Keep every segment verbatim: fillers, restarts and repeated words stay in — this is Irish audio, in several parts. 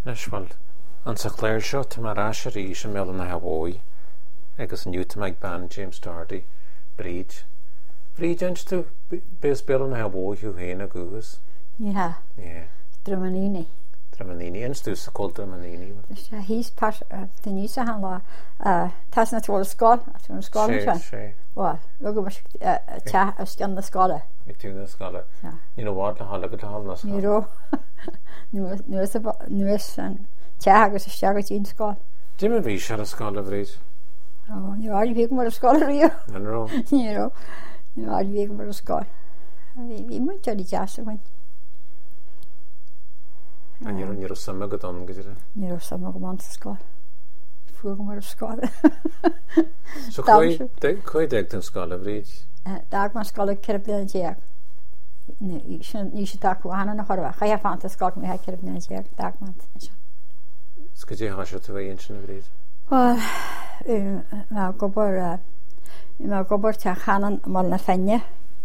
Nesbal an sa chléir seo tá mar as a rí sem mé na Hawaii agus nniuta meid ban James Doherty bríd bríd ans tú bes bil na Hawaii ú héna gúgus Yeah. yeah Dramanini. Dramanini ans tú sa col Dramanini Hís par den ní a han lá tas na tú scoil a scoil sé sé Well, look at cha a scan the scholar. i tú na scala ní bhád le hála go hall na Ní ro. Nuas nuas an cha agus a steagat ín scoil. Dim a bhí se a scala bríd Oh, ní áil bhí mar a scoil río. an ró Ní ro. Ní áil bhí mar a scoil. Bhí bhí mu teí deas a bhain. an ní ní sama go don go Ní ro sama go man scoil. Fu go mar a scoil. so chuid ag den scala bríd Dag man scoil ceir blian déag. Ní sé tahána na chorfa. Cha fanta scoil mé ceir blian déag dag man. go dtí há se tú bhéon sin na bríd Well, má gobar má gobar te chanan mar na fenne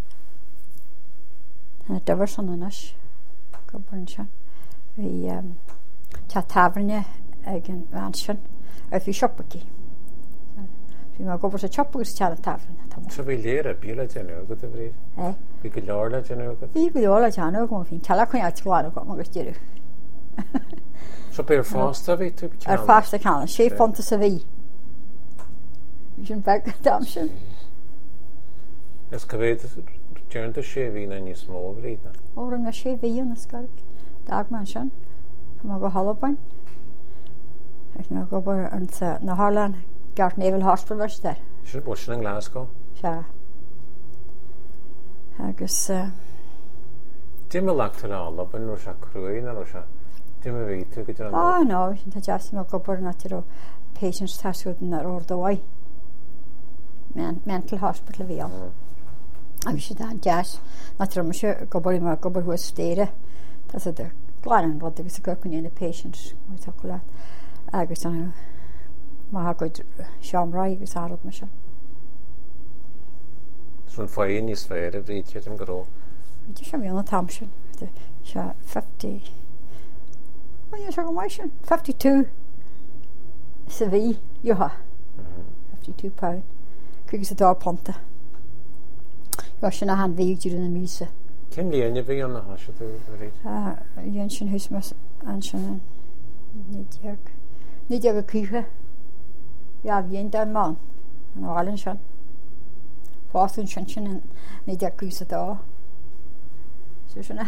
na dyfar son ynas gobar yn sian fi te tafrne ag yn mansion a fi siopagi fi má gobar sa chopagus te na tafrne so bhí léir a bíla déanú go a bríd eh bhí go leir le déanú go fi go leola teanú go fin talachchain a tlána go agus dyrú so beir fásta bhí tú ar fásta canna sé fonta sa bhí sin bag dam sin is go bhéad dearnta sé bhí na níos mó bríd na ó ring a sé bhí na scarb dag man sin má go halabain ag má gobar an na Harlan Gart Naval Hospital leis der sin bó sin an Glasgow se agus Dim a leachtar á laban ro se cruúin a ro se dim a bhí tú go á ná sin tá deas má gobar na tiro patients tasúden ar ordahaid mental hospital bhí an agus sé dá deas na tro me se gobarí má gobar hu stéire tá sé der gláan rud agus a gocun na patients mu tá le agus an má goid seamrá agus árad me se Sún fáin níos féir a bhríd an goró Dí sem mé tam sin se fifty se go mai sin fifty two sa bhí joha fifty two pound chugus a dá ponta Jo sin a han bhíú na mísa Cin líana bhí an na hasise tú bhríd dhéon sin hús me an sin níag ní go cúthe ja bhíon de má an álann sin fáún sin sin ní de cúsa dá sú sinna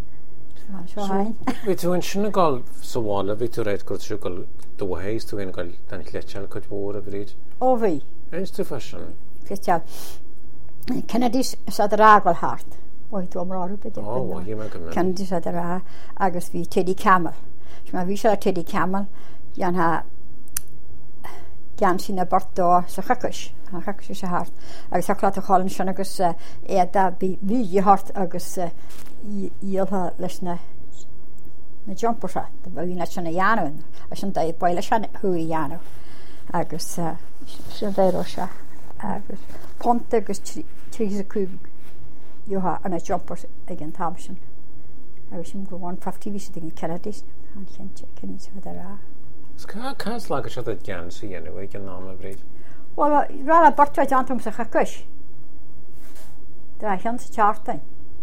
Bhí tú an sinna gáil sa bhála bhí tú réid go tú go dohééis tú in gáil den chléteal chuid mór a bhríd ó bhí Éis tú fashion Christian Kennedy sa rágal hart Boi tú amráú be Kennedy sa rá agus bhí Teddy Camel má bhí se a Teddy Camel gan ha gan sin na bortdó sa chacus a chacus sa hart agus salá a cháin sin agus é da bhí hart agus íaltha leis na na jumppersa bhí na sinna dhéanúin a sin da baile se thuí dhéanú agus sin bhéidir se agus ponta agus trí a cúb Joha an a jumpers ag an tamsin agus sin go bháin fifty ví an Kennedy an chénte cin sa rá Cas le se a gan sa dhéanú ag an ná a bríd Well rá a bartid antom sa chacus Dá chean sa chartain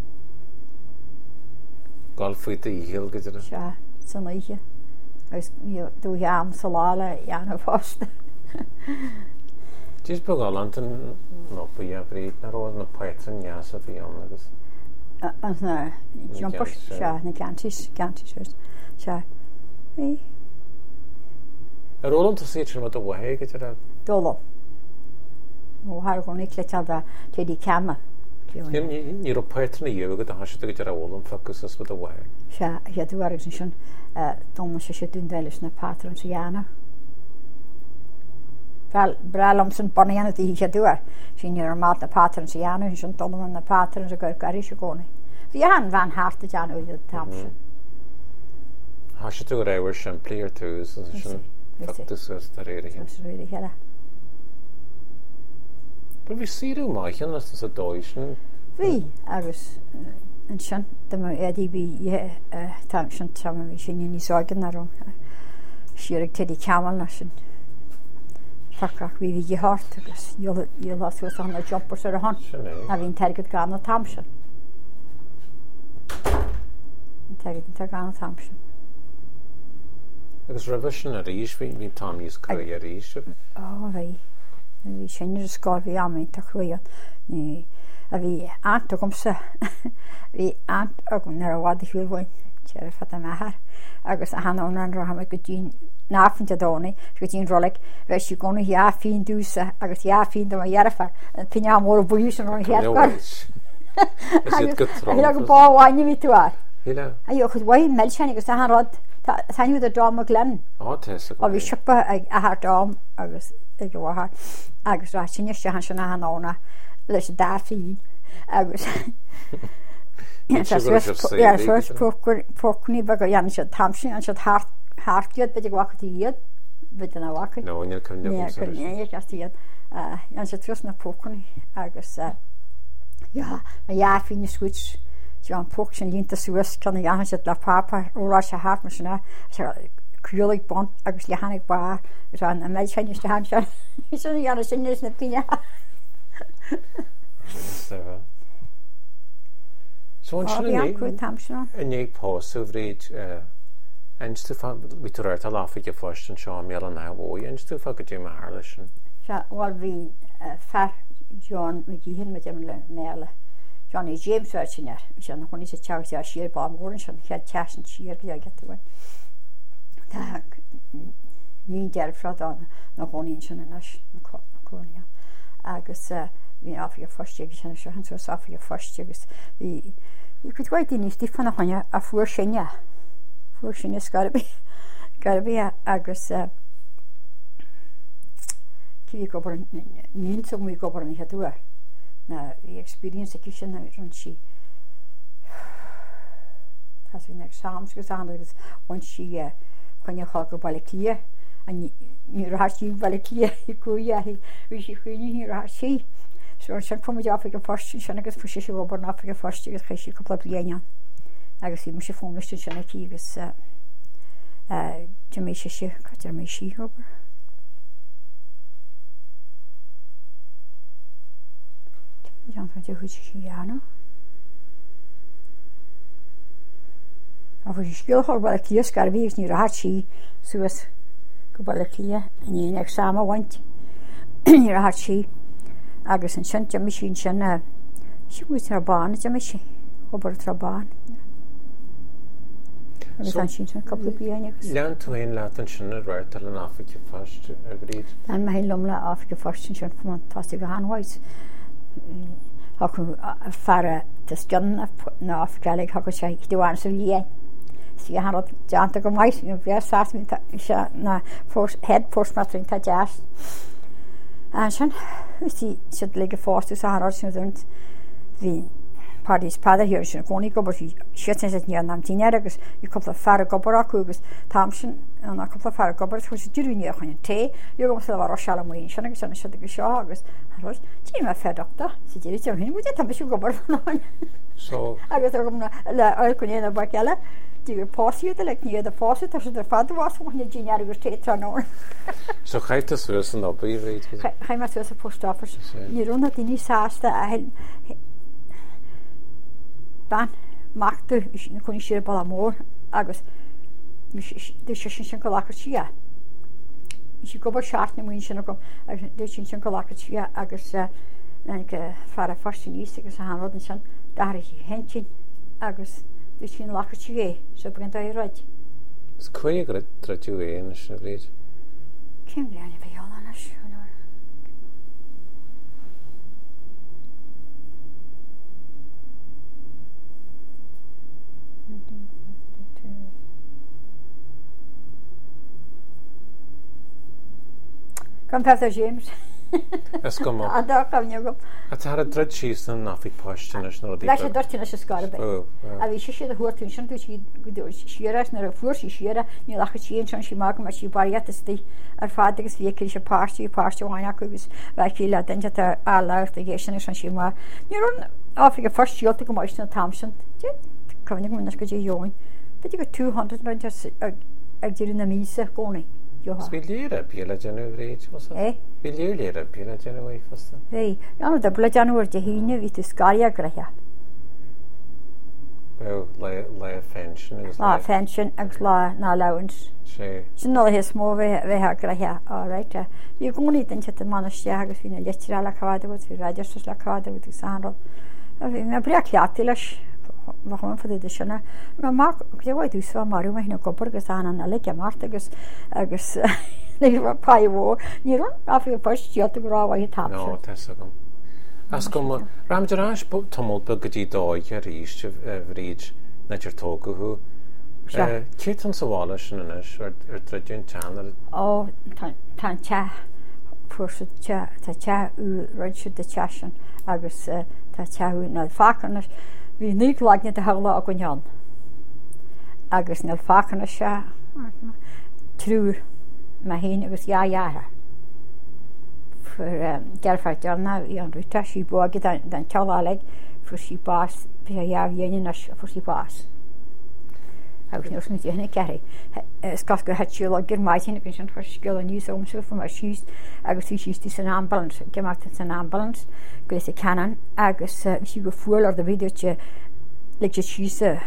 gáil faoita íhil go se san leiche agus dú am sa lála dhéanana fásta Dís bu gáil an nópaí a bríd na ró na paitan neas a bhí an agus an na jumpers se na gantis gantis se í Ar ólam tá sítir mat a bhhé go a dóla ó har go ní cléteal a Teddy Camel ní ro paitanna dhéh go a hasise go ar ólam facus as bud a bhhé se headú agus sin dom se sé dún deiles na patron sa dhéana Bralam san banana í sé dúar sin ar má na patron sa dhéanú sin dom na patron a gur garí se gcóna hí an bhean háart a deanú iad tam sin Hasise tú réhar sin plíir túús sin factus tar réidir réidir heile Ba bhí siú maichan as sa dóis Bhí agus an sin éí bí tam sin tam sin níágan arm siar Teddy Camel na sin farcach bhí bhí hart agus dhéal as was an jumpers ar a hon a bhín tegad gan na tamsin tegad te gan na tamsin agus revision a ríis hín Tommy's cru a ríis ó bhí bhí sin ar scáil bhí amí tá chuíon ní a bhí ant a gomsa bhí ant agam nar a bhád a hiúlhhain tear fat a methar agus a hanón an ra ha go dín náfint a dóna go dín rolig bheits si gona heá fin dúsa agus heá fin do dhearfa an pinne mór buús an heargar go báháine ví tú a a chud bhaid meilsein agus a rod tainú a dám a glen a bhí sipa a haar dám agus ag go bhthar agus rá sinne se han sin na hanóna leis dá fií agus fócní bag an se tamsin an se hartúad beidir ghacha iad bit an bhacha iad an se trus na pócaní agus a dhearfhí na switch an póc sin línta suas can an se le pápa órá se hart mar sinna cruúlaigh bon agus le hanig bar an a méid féiniste han se sin an sin na pine Iné póú réid einú a láfaige fóstan seo mé an nahóí einú fa go dé a hála sin. Bhil hí fer John me híhinn me le méle Johnny James sinne an chuní sé te a siir bamórin sin che tean siir le getfuin. Tá ní dearfrad an na hóín sin inis naónia agus hí áfiige fóiste sinna se han áfiige fóiste agus hí go bhaid daoine tí fanna chuine a fuair sinne fuair sinne scarbi garbí agus cí go níl som mí gobar an headúir na hí experience ci sin run si Tá hí ag sams gus an agus bhain si chuine chá go bailí a ní ratí bailí i cuaí hí si chuoine hí ra sí so sin fu áfik fósti sin agus fu sé ober áfik fósti agus chéisi couple blian agus hí mu sé fómiste sinna tí agus mé sé sé cat mé sí ober. Jan chu chiano a fu skillhor bal kies gar vís ní ra sí suas go bal lia ní ag sama want ní ra sí agus an sin te sin sin si mu ar ban te me sé ober tra ban sin sin couple blian Lean tú ein le an sin ra an Africa fast a grid an me lom le Africa fast sin fu fast go hanhaid ha far de gun na Africaig ha sé doan so lí si han deanta go mais bhé sa na head postmatring tá jazz an sin si si le fáú sa sinúnt hí pádís padar hir sin fónig gobar hí si ní an amtíine agus i coppla fer gobar acu agus tam sin an a coppla fer gobar chu sé dúine chuin té jo go se bhar se moon sin agus sanna si go seo agus tí me fedachta si dé hin mu tam siú gobar fanáin agus gom le alcunéna bar geile dí pásiú le ní a fási tá se er fadhá chuna díine agus té nó. So chaite su an opí réid Chaim me su a postoffice ní runna daoine sásta a ban machta chun siir ball mór agus sé sin sin go lachar si si gobar seaart na muon sin gom sin sin go lachar si agus far a forsin níos agus a hanrod sin dar hentin agus du sin lachar si é so brin a roiid. Is chuig go traú é na sin réid? Cim leanna bheith anna siúna. Come Pastor James. Es go A da kam go. A tar a dred síos an nafik postin as no Leis a dortin as scarbe. A vi sé a huirtún sin tú si siras na a fuí siara ní lacha sí an si mag mar si bariatí ar fád agus vi se pastí páháin agus le le den a lácht a géisian san si má. Ní run áfik a fostíolta go meisna Thomson. Conig mun go dé join. Be go two hundred ag dúr na mísa gcónaí. Bí léire bíla genú réid Bí léir léire bíla genú é fasta. Hé, anú de bula genúir de híine ví tú scaria grathe. le fensin lá fensin agus lá ná lens. Sin nó hé smó bheitthe grathe áráite. Bhí gcónaí den te maniste agus hína letirá le cáda bud hí raidir le cáda bud sanral. A bhí me bre ceachtaí leis bhain fa de sinna na má dehaid úsá marú me hína gopur agus anna na le mart agus agus paimhó níún a bhí postíota go ráhaid tap. No te gom. As go Ramjarrás tomul be go dtí dóid a ríist bhríd na tir tógaú. Cé an sahála sin inis ar tradiún teanna? Ó tá te fuair tá te ú roiid de tean agus tá teú na fácanna hí ní leagna a hela a go nean. Agus na fácanna se trúr me hén agus jahearthe. Gearfar dearna í an ruúta sí bógad den teáleg fu sí bás be jahéine fu sí bás. Agus nus mu dhéna ceir. Sca go heú le gur maiithna gon sin skill a níos omsú fu mar síos agus tú síí san ambalance, geachta san ambalance go is a canan agus si go fuil ar de viidirte le síse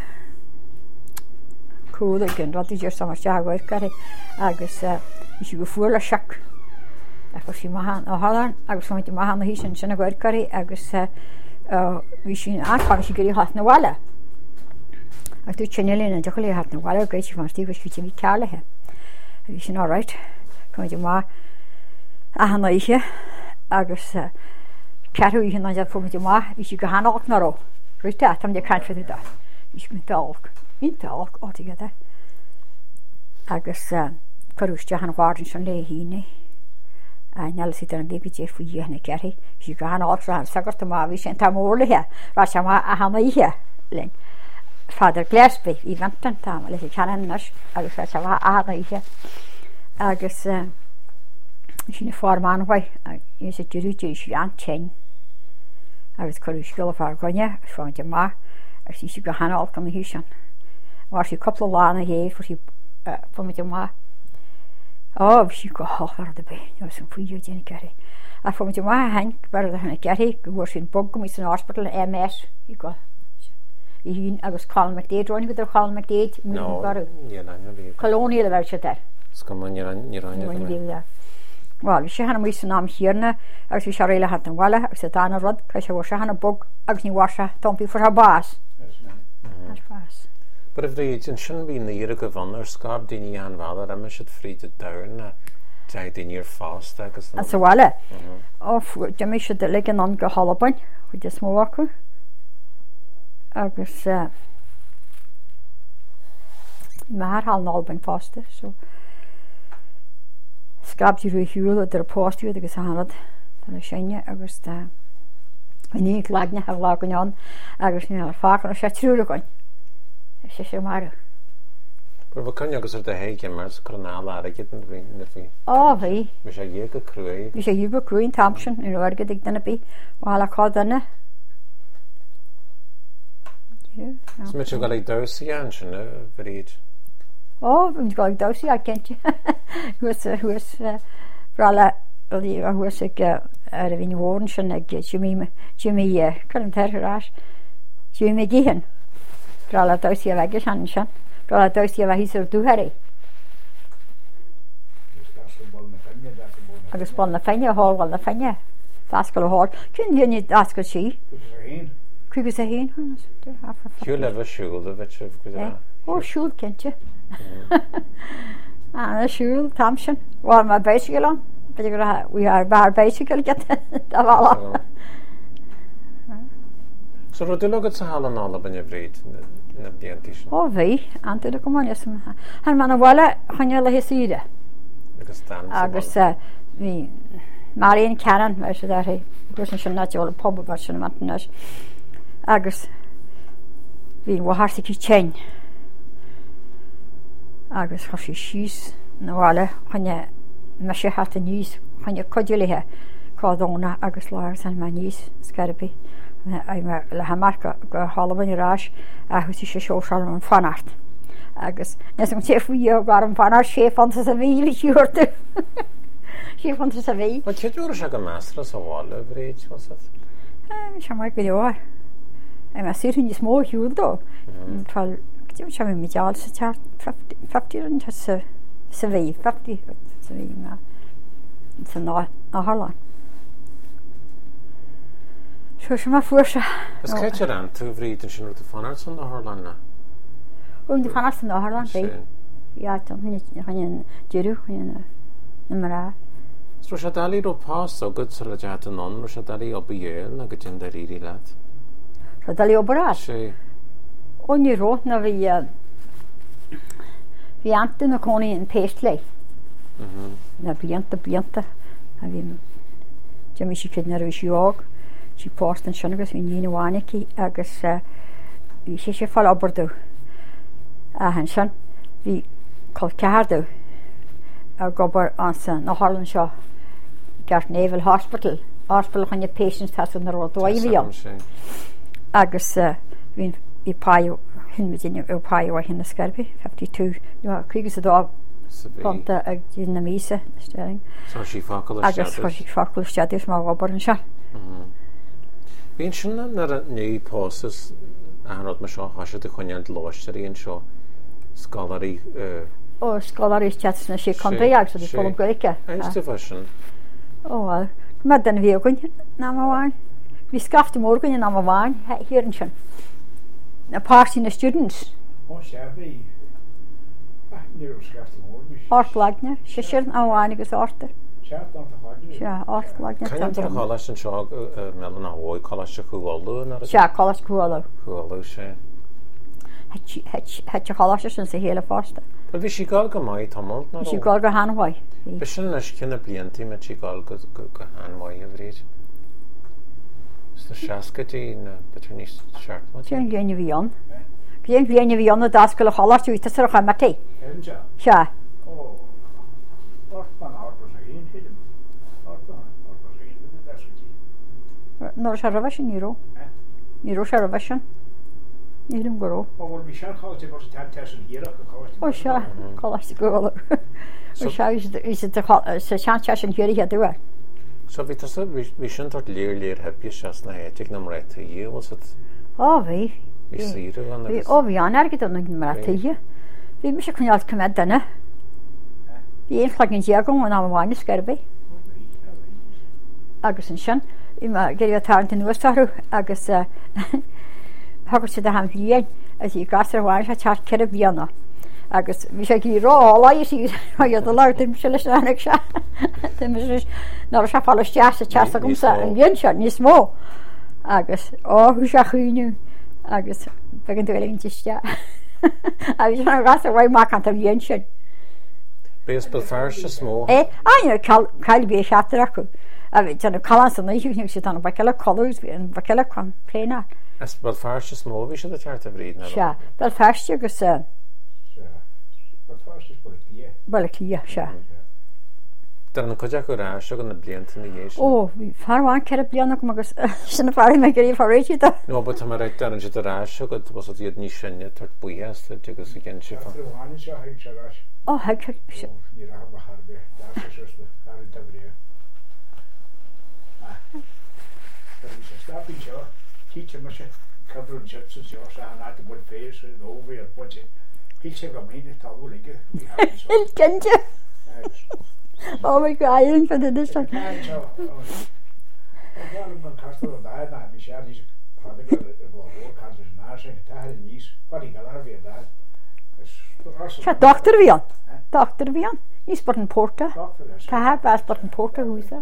cóla gin radí dear sam teaghair gar agus si go fuil a seach. Agus sí mahan á Hallan agus fointe mahan hí sin sinna gcuircarí agus bhí sin anfang sí gurí hat na bhile. Ag tú tnelín de cholí hat na bhile gréiti mar tíh fi mí cealathe. Bhí sin áráit chuinte má ahanana ihe agus ceú hí na fumide má hí si go háach naró. Ruite tam de caiinfeú da. Ís mi dalk Ín dalk átigeide. Agus choúiste an bháin san lé híine. Nel si an B P J fu dhéna ceirthaí, si go an ára an sagart má bhí sin tá mórlathe rá se a hana ihe len. Fáidir gléaspa í ventan tá leis cheannas agus se bh ana ihe agus sinna fámánhaid í sé dúúte sí an tein agus choú skill fá gonne fáinte má ar sí si go hanaáil go hí sin. Mar sí coppla lána hé fu fumite má. Ó bhí si go háar de bé san fuiú déna ceir. A fumite má hain bar a hena ceirthaí go bhfuair sin bog go mí san áspaital M S í go. I hín agus Colin McDaid roinig go Colin McDaid barú. Colóníal a bhir se der. Well, bhí sé hena mí san ná hiarna agus bhí se réile hat an bhile agus a dána rud cai se bhór se hena bog agus ní bhharsa tompí for ha bás. Bás. But if they in sin bhí níra go bhanar scab daoine an bhela a me si fríide dana te daoine ar fásta agus an sa bhile ó de mé se de le an an go halabain chu de smó acu agus mar hall nálbain fásta so scab dí ru hiúil ar a póstú agus hanad tan séine agus ní leagna ha lá goán agus ní ar fácan sé trúlaáin. sé sé maru. But bh cynne agus ar de héige mar sa chronála a git na bhí na bhí. Ó bhí. Bhí sé dhé go cruaí. Bhí sé dhé go cruaí Thompson in orgad ag dana bí bhála cá dana. Is mit go ag dosaí an sin bhríd. Ó, bhí go ag dosaí a cente. Huas huas brála a huas ag ar a bhín hóran sin ag Jimmy Jimmy chun teirrás Jimmy Gihan. Brála dosaí a bheige an sin. Brála dosaí a bheith híos ar dúthaí. Agus bol na fenne háil na fenne. Dascail háil. Cinn dhéine dascail sí. Cuigus a héin. Siú le bh siúil a bheit sibh go. Ó siúil cinnte. Anna siúil Thompson. Bhil má bicycle an. Beidir go we are bar bicycle get da bhla. So ru dulogad sa hála nála banne bhríd na bíantí sin? Ó bhí, antu le gomáine sam. Han man bhile chuine le hisíide. Agus dan. Agus bhí mar éon cean mar se dar gus sin nateola pob bar sin matnas. Agus bhí bhharsa í tein. Agus chosí síos na bhile chuine me sé hat a níos chuine codúlathe cádóna agus láir san me níos scarpi. Le hamarcha go hálabain rás a chutí sé seosáil an fanart agus nes an séfuí gar an fanar sé fan sa bhí siúirte sé fan sa bhí. Ba ceúir se go meastra sa bháile bréid was it? Se mai go leor. E me siún is mó hiúdó tal se mi meall sa teart fifty sa sa bhí fifty sa bhí me sa ná na Harlan. Seo se má fuairse. Is caiite an tú bhríd an sin ú fanar san na Harlan na? Ún de fanar san na Harlan bhí. Ja, chuine deú chuine na marrá. Ro se dalí ó pás ó go sa le deat an non, ro se dalí op dhéal a go tin de rií leat. Ro dalí ó bará? sé. Ó ní ró na bhí bhí anta na cónaí an péist lei. Na blianta blianta a bhí de mi si cin ar bhí siog si pást an sin agus bhí níana bháinicí agus bhí sé sé fáil obardú a hen sin bhí col ceardú a gobar an san na Harlan seo Gart Naval Hospital Hospital chunne patients has an ro dóibhí agus bhín í páú hin medine ó páú a hinna scarbi fifty-two chugus a dá Ponta ag dyn na mísa steling. So si facail agus si facail stadis má gobar an se. Bhín sin nar a ní pósas anrad me seo hasise de chuineant láisteí an seo scalarí ó scalarí steat na sé contaag sa fólam goice. Einstu fashion. Ó me den bhíogain ná bháin. Bhí scafta mórgain ná bháin hir an sin. Na pátí na students. Ó sé bhí Ortlagne, sé sé an bháin agus orta. Se ortlagne. Cain ar cholas an seo me na hóid cholas se chuáú? Se cholas chuáú. Chuáú sé. Het se cholas sin sa héle fásta. But bhí si gáil go maiid tamil? Si gáil go hanmhaid. Be sin leis cinna bliantí me si gáil go hanmhaid a bhríd. Is na seacatí na between níos seart? Tí an gléine bhí an. Gléin gléine bhí an na dascail a cholasú í tasar a chamatí. Se. Nor se ra bhesin níró. Níró se ra bhesin. Nílim goró. Ó se cholas gola. Ó se se sean se an hiúí a dúir. So bhí bhí sin tart léir léir hepi se na héitigh na réta dhé was it? Ó bhí. Bhí síre an Bhí ó bhí an airgad an na rétaíthe. Bhí me se chuneáil cumad dana. Bhí éon chlag an deagam an am bháinna scarbi. Agus an sin géir a tarint an nuastarú agus thugur si a ham híon as í gasar bháin se teart ceir bíanana. Agus bhí sé í rá í iad a leir tim se leis anach se. ná se fáiste a te gom sa an ghéon se níos mó. Agus áthú se chuúniu agus be an dúile tiiste. A bhí se gas a bhaid má an a bhíon sin. Bés bel fear se smó? É aine caiil bé seatar acu. A bhí tena calan san naíúnig si anna baceile colús bhí an baceile chun pléna. Es bel fear se smó bhí se a teart a bhríd? Se, bel fearste agus bel clia se. Dar an coideach go rá se go na blianta na dhééis? Ó, bhí farháin ceir blianach agus sinna fearí me gurí faréiti. No, but tá réit dar an si a rá se go was iad ní sinne tart buías agus i gin si fan. Ó, heag se. Teacher me cover and chips and yours and at the wood face and over and what's it. He'll check a minute to like it. He'll change it. Oh my god, I didn't fit in this one. I'm going to cast on that and be sure he's father got a work as a nursing to have a niece. What he got out of that. Se doctor bhí an. Doctor bhí an. Níos bud an Porta. Tá ha bas bud an Porta húsa.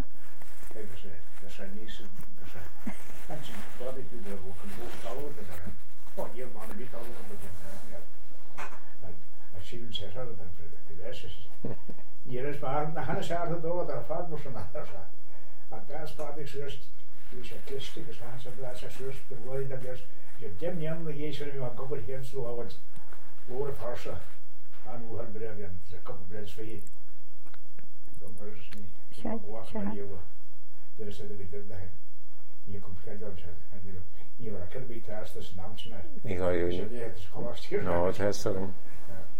Hier is waar na gaan ze door daar vaart moest naar daar. Maar daar spaart ik zuist. Dus het klistig is gaan ze blaas zuist. De woorden dat is je dem jam de je zullen maar gober hier zo wat woorden farsa. Aan hoe haar breven ze kopen breven voor je. Dan is het niet. Ja, ja. Er is er weer daar. Je komt kijken op het en je je kan be taast dus naam snel. Ik ga je. Het is gewoon No, het is zo.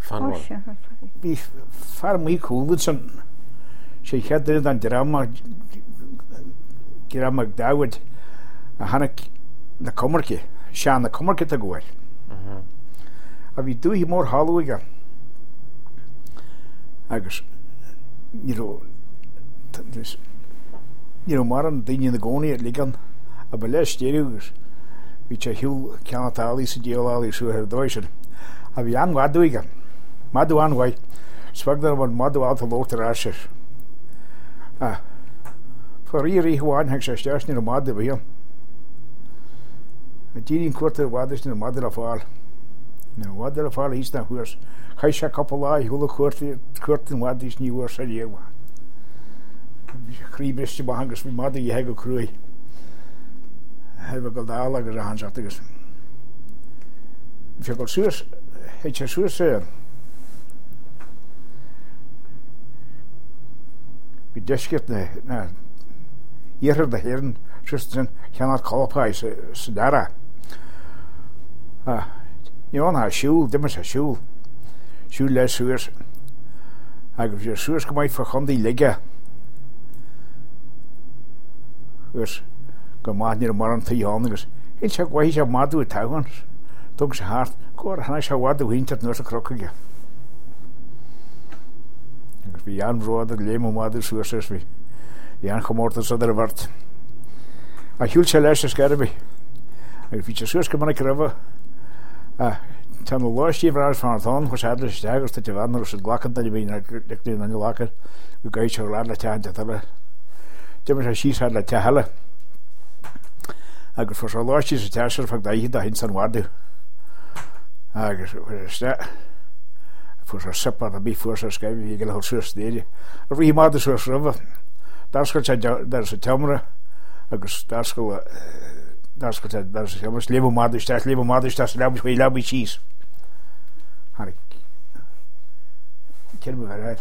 Fan Bhí far mí cúlad san sé chead an drama gur amach dáhaid a hana na cumarce, sean na cumarce a gúir. A bhí dúhí mór hallúige agus ní mar an daine na gcónaí ligan a ba leis stéirúgus bhí sé hiú ceannatálaí sa déaláí suúthir dóisiir a bhí an ghadúige madú anhaid spagdar bhan madú alta lótar aisir a for í rí háin heag sé steisní na madú bhíon a dírín cuairta bhádais na madú a fáil na madú a fáil hís na huas chais se cappaláí thula cuairta cuairta bhádais ní huair sa dhéha chríbriste ba hangus bhí madú i heag go cruúi hebh go dála agus a hanseach agus fi go suas heit sé suas sé bhí deisceart na íothar de héireann suastan cheannar colpáid sa dara níón ha siúil dimar sa siúil siúil le suas agus bhí suas go mbeidh fa chundaí lige agus go máithníar mar an taíán agus hil se ghaí sé madú a táhain tug sa háart cuair hana se bhádú híntar nuair a crocaige agus bhí an bhrád a léimú madú suasas bhí bhí an chomórta sa ar a bhart a hiúil se leis a scarabí agus bhí se suas go manna crabh a tá nó láistíí bhráir fanartán chu seadla stegus tá bhhanar sa ghlachan a bhí lelíon an láchar go gaid se lá le teanta tala Dimar sé síos le te heile agus fu láistí sa teir fag daihí a hin san bhádú agus ste fu sipa a bí fu a scaibh í go le suas déide a bhí mád suas rubh dascail sa temara agus dascail dascail léú máiste léú máiste lebh chu lebí síos ceir bhráid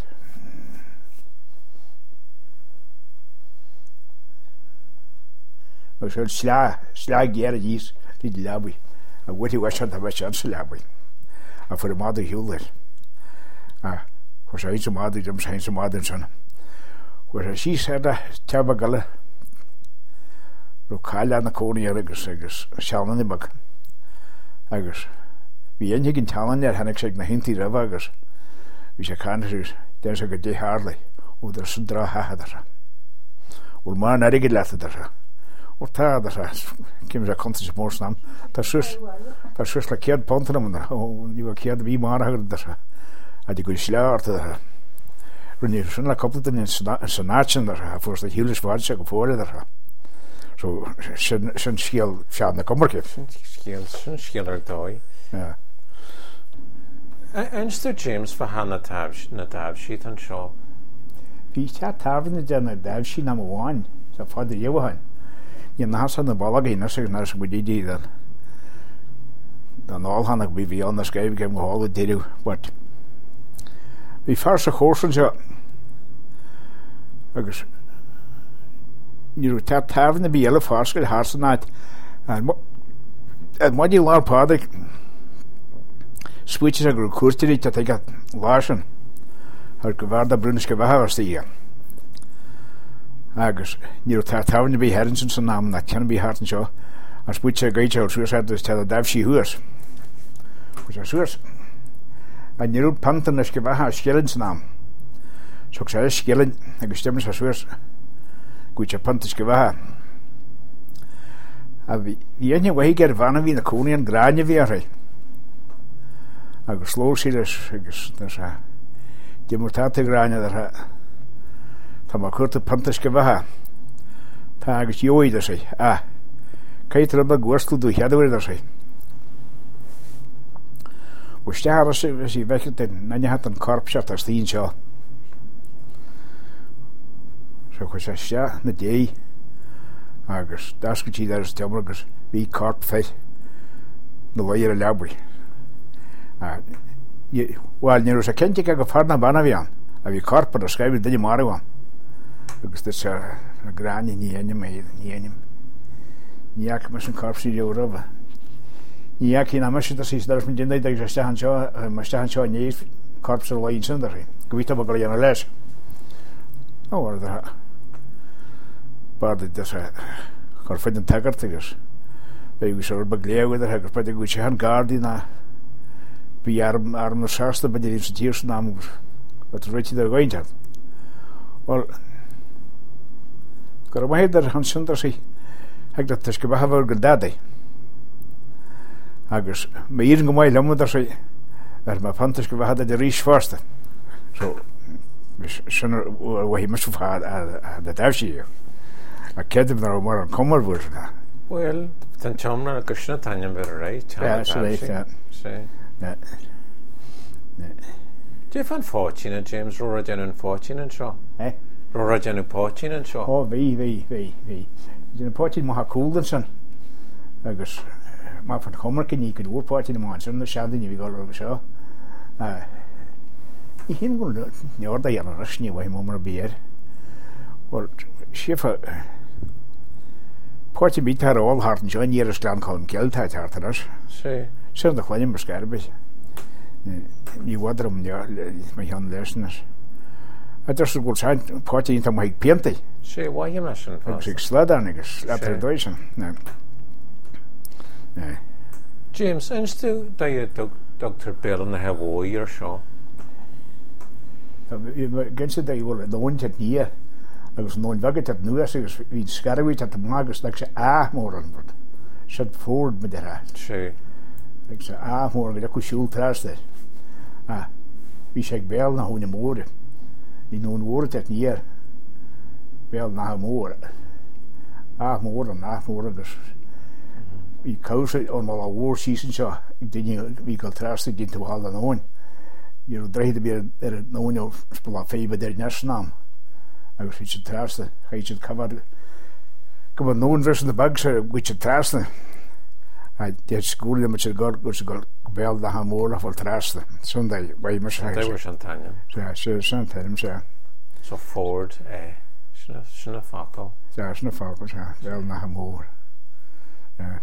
agus slá slá géar a díos tí lebaí a bhfuí weisian a bheith an sa lebaí a fu mád hiúlir a chu sé sa mád dom sé sa mádan sanna chuir a sí sé teba gala ru cáile na cónaí agus agus seanna imach agus bhí aine gin talan ar hanig sé na hintaí rabh agus bhí sé cánaú den se go dé hála úidir san drá hahadar bhfuil má aige leatadar ó tá cim a conta mór snam Tá sus Tá sus le cead ponta amna ó ní cead bhí mar dar a dí go sleárta runní sin le coppla san náin a fu a hiúlisháid se go fóla so sin scéal sean na commarce scéal sin scéalar dóid Einstú James fa hana na dábh siad an seo Bhí te táhanna déna dábh sí na bháin sa fáidir dhéhain Ní ná san na ball í nas ná sem budíí den den áhanach bí bhí an na scaibh go hála déú bud hí fear sa chósan se agus níú te tahanna bí eile fáscail hásannáid maidí lápáda spuite a gur cuairtirí te ag lásan ar go bhar a brunas go bhehairtaí agus níú tá táhanna bí Harrison san ná na cean bí hátan seo a spuite a gaiiteil suas te a dabh sí thuas chus a suas a níú pantan is go bhetha scélann san ná so sé scélann agus stemmas a suas gúte pantas go bhetha a bhí aine bhaí gur bhana hí na cónaí an gráine bhí ré agus sló sí agus dimortáta gráine Tá má chuirta pantas go bhetha tá agus jóid sé a caiit rud a ghuiirstúú cheadhir sé Uiste sé sí bheith nanne hat an corpseart ar tíín seo so chu sé ste na dé agus dascotí ar temar agus bhí corp feit na bhair a lebaí bháil níú sa cente go farna banna bhíán a bhí corpar a scaibh duine marháin agus se a gráine níana mé níanim níach mar an corpsí le rabh Ja, cyn am ysyd ys ysdars mynd dynnu dag ysdahan sio, mae ysdahan sio neir corps o'r loin sy'n ddari. Gwyta bod gael yn y les. O, ar ydych ha. Bard ydych ha. Corffyd yn tagart ygys. Fe yw sy'r baglew ydych ha. Gos beth yw gwyta han gardi na. Fi arm arm o'r sarsta beth yw sy'n tir sy'n am. Beth yw'r rhaid i'r gwain tad. Wel, gwrdd mae hyd ar han sy'n dar si. Hag dat ysg bach af o'r gyldadau. Agus mae i'r gymau lamwyd ar sy er mae pantas gyda had ydy rhys fforsta so sy'n wahi mysw ffa a dy dawsi a cedym na o'r mor yn comor fwyr Wel, tan tiomna a gysna tanyan fyr rei ja, sy'n leith Di fan ffotyn yn James Rora dyn yn ffotyn yn sio eh? Rora dyn yn ffotyn yn sio o fi, fi, fi, fi dyn yn ffotyn mwa ha cwld yn sy'n agus maar van kommer kan ik het oorpaard in de maand zo'n schade niet weer over zo. Ik ging wel niet hoor dat je een rust niet waar je maar beer. Wel chef paardje biedt haar al hard en zo en hier is dan gewoon geld uit hard ras. Zie. Zo'n de kleine beschermen. Die water om ja met Jan Lersners. Het is goed zijn paardje in het maar ik pente. Zie waar je maar zo'n. Ik sla dan ik sla er doorheen. Nee. Nee. James, eens tu dat je dokter Bill na Hawaii or sio? Gens dat je wel de hond het niet. Agus nooit waget het nu als ik wie scarwit het magus dat ze a morgen wordt. Zet voort met de raad. Zie. Ik zei a morgen dat ik schuld traste. Ah, wie zeg bel na hoe morgen. Die noen woord het niet. Bel na morgen. A morgen, a morgen dus. I causa on all war season so didn't we got trusted into all alone you know dreide be er no no spela favor der national I was which trusted I should cover come on no one version the bugs which trusted I did school them which got which got bell the hamor of trusted Sunday by much they were Santana yeah so Santana so so Ford eh shna shna fakkel ja shna fakkel ja bell na hamor ja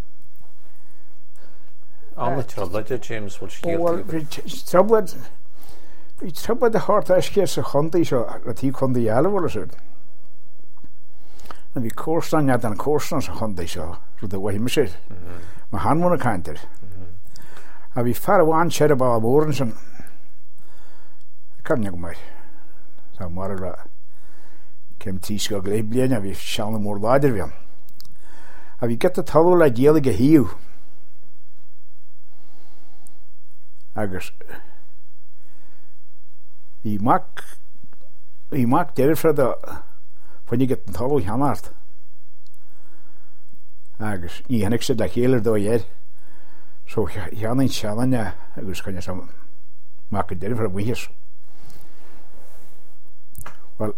All the trouble that James will steal. Well, trouble, it's trouble the heart as case a hunty so that he can the yellow or so. And we course on that and course on a hunty so so the way he said. My hand one counter. I we far one shed about Warrens and can't you my so more came teach go gleblen and we shall no more later we. I we get the towel like yellow gehew. Agus I mak I mak derfra da when you get the towel hanart agus I han ikke da heller da yer so han in chalanya agus kan jeg så mak derfra we hier well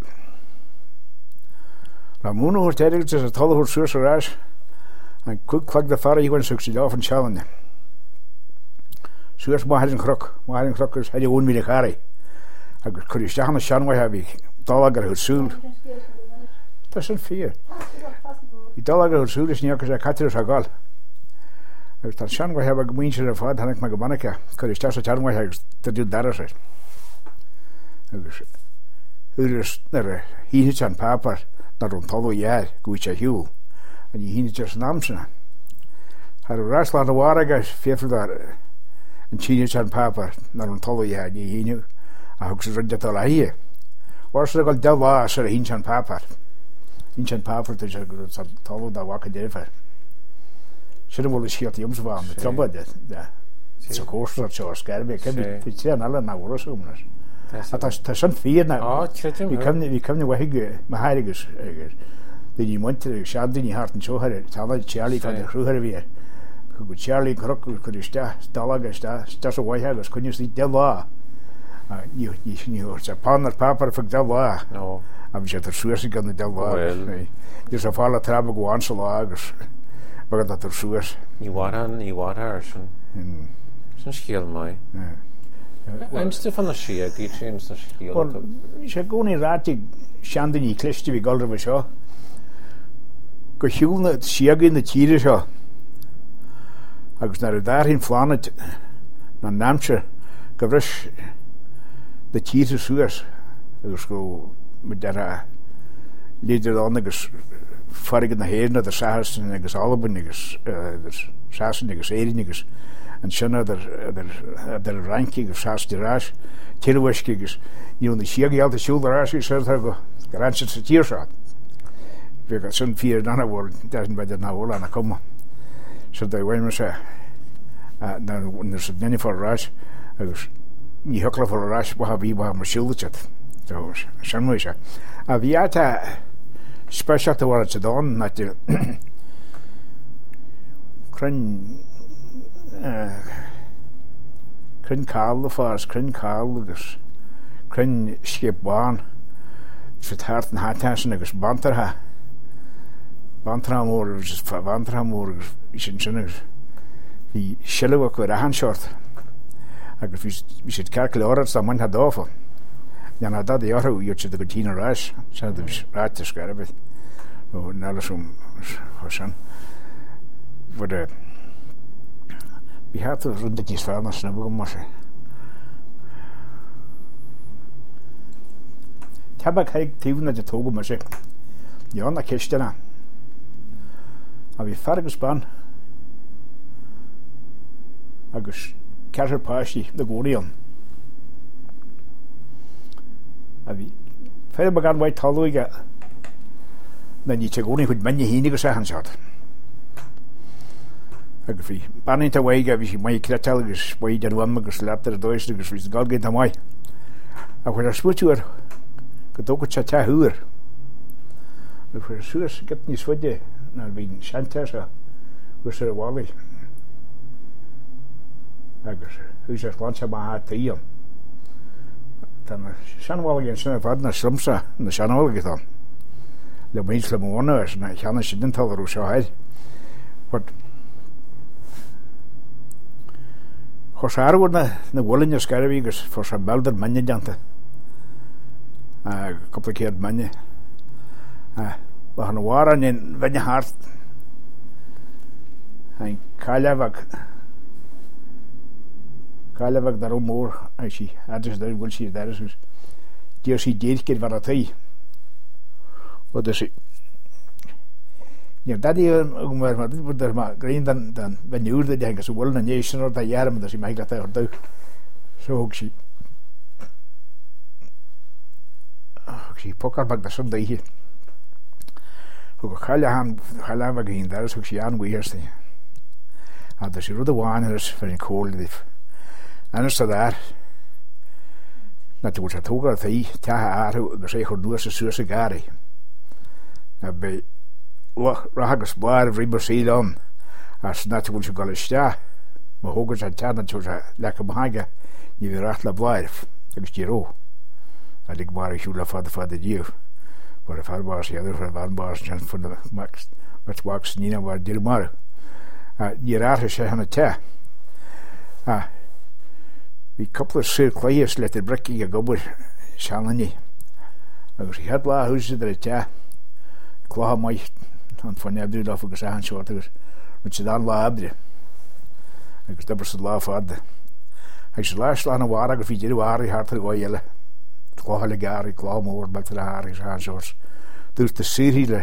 la mono hor tedel til at towel hor sur så ras and quick clag the far he went succeed off in chalanya Suurs maar een krok, maar een krok is hij gewoon met de carry. Ik kon je zeggen dat Shanway heb ik dallager het zoel. Dat is een vier. Die dallager het zoel is niet als ik had er zo gal. Ik dat Shanway heb ik mensen ervan had ik maar gebanneke. Kon je zeggen dat Shanway heb dat doet daar is. Dus hier is er hier is een paper dat een tollo jaar goed je hiel. En je hier is een naamse. Hij ras laat de waarige vijf daar. En China chan papa na un tolo ya ni hinu a hooks rudda tola hier was er gal delwa sir hin chan papa hin chan papa to je so tolo da waka defa should well shirt yums van the trouble that ja so course that so scarbe kan vi se na alla na woro so mnas at ta san fier na ah vi kan vi kan we hige ma heiliges det i monte shadin i harten so har tala Charlie van der Kruger weer Good Charlie Crook could you sta stallaga sta sta so why has could you see della you you you it's a partner papa for della no I'm just a source gun the della you're so far la traba go on so lagers but that the source you what on you what are some some skill my I'm still van the shia get James the skill well je go ni ratig shandini klesti vi golder vi så go hjulna shia in the tire så agus na dar hín fláid na námse go bhris de tíre suas agus go me dar líidir an agus farige na héna der sahasten agus alban agus sasen agus érin agus an sinna der ranking agus sastirás tilweski agus ní na siagi al de siúdarás sé go gran sa tírsá vi sun fi anna war desin bei na óla na koma so dei weimmer se na se nenni forrás agus ní hokla forrás ba vi ba mar siúlchat so sem se a vi ata special to war het dan dat je kren kren kaal fars kren kaal dus kren skipbaan het hart en hartasen agus banter ha bantramor dus bantramor is in zinners die shell ook weer aan short agus vi het kerkel orats dat man had over ja na dat jaar hoe je de tien raas zijn dus raad scherp o alles om hosan voor de we had to run de sfeer naar snel maar tabak heb ik na de togo maar ja na kistena heb je fargus ban agus kerser pashi de gorion abi fer bagan wai taluiga na ni chegoni hud manye hini go sahan shot agfi banin ta waiga vi mai kratal gus wai der wam gus later dois gus vis galge ta mai a fer sputur go dogo chata huur a fer sus get ni swede na bin shantasa gus er wali agus who's er lancha ma ha tiam dan shanwalgen zijn van na slumsa na shanwalgen dan de mensen monen is na gaan ze den tal roos hij wat Hosar wordt na na wollen je skarwiges voor zijn belder manje jante a complicated manje a we gaan waren in wenje hart ein kalavak kalavak daarom more als je adres daar wil je daar is die als je dit keer wat hij wat is ja dat die maar maar dit wordt er maar green dan dan ben je uurde denken zo willen een nation of dat jaar maar dat je mij dat daar doe zo ook zie ook zie poker bak dat soms hier ook kalahan kalavak in daar is ook zie aan wie eerst had dat je rode wine is voor een cold lief en is daar natuurlijk het hoger dat hij daar dat ze goed doen ze zuurse gari na bij ragus blaar riber seedon as natuurlijk je galista maar hoger zijn daar natuurlijk lekker behagen je weer acht la blaar dat is giro dat ik maar je la vader vader die voor de vader was ja voor van was just voor de max wat wax nina waar dir maar je raar is aan het ja ah we couple of circles let the breaking a gober shalani agus he had la huis der ja kla mai aan van abdu da voor gaan shorter met je dan la abdu agus dat was la fad hij is laat slaan waar ik vind je waar hij hart go jelle kla le gar kla moor met de haar is aan soort dus de serie le